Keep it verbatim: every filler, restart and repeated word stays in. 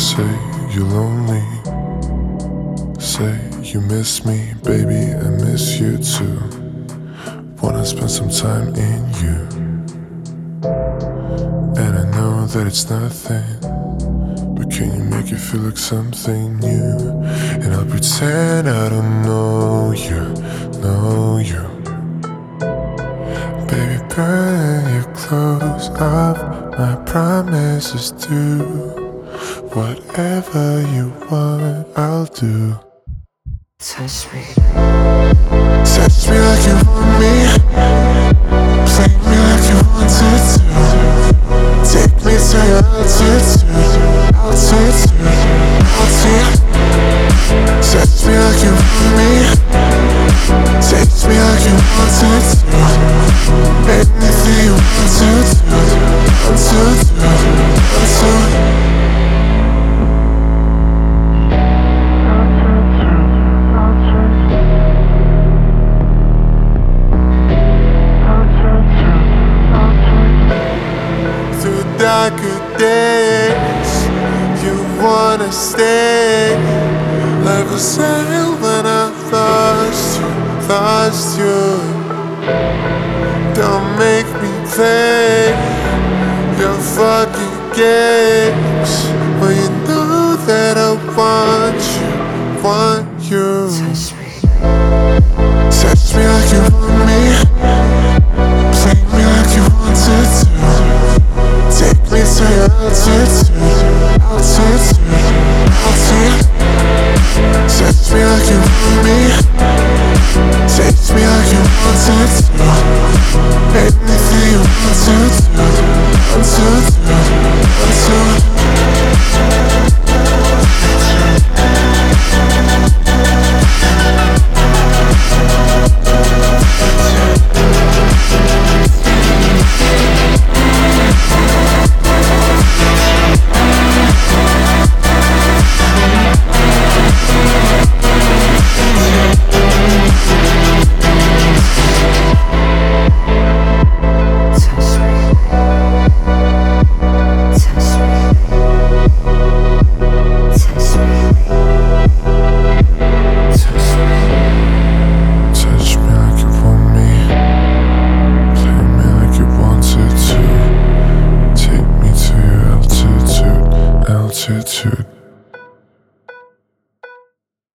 Say you're lonely, say you miss me, baby, I miss you too. Wanna spend some time in you, and I know that it's nothing, but can you make it feel like something new? And I'll pretend I don't know you, know you. Baby, burn your clothes off, my promise is due. Whatever you want, I'll do. Touch me. Touch me like you want me, play me like you wanted to. Take me to your altitude, altitude, altitude. Touch me like you want me, taste me like you wanted to. Anything you want to do, want to do, want to. Darker days, you wanna stay. Like a sail when I lost you, lost you. Don't make me play your fucking games when you know that I want you, want you. Touch me. Touch me like you want me, play me like you wanted to. Take me to your altitude, altitude, altitude. Touch me like you want me, taste me like you wanted to. Anything you want to do, want to do, want to. Altitude.